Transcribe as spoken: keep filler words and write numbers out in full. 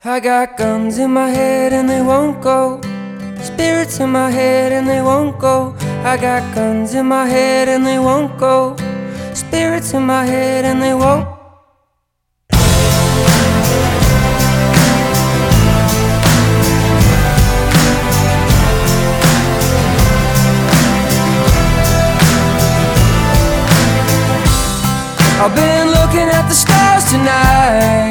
I got guns in my head and they won't go. Spirits in my head and they won't go. I got guns in my head and they won't go. Spirits in my head and they won't. I've been looking at the stars tonight.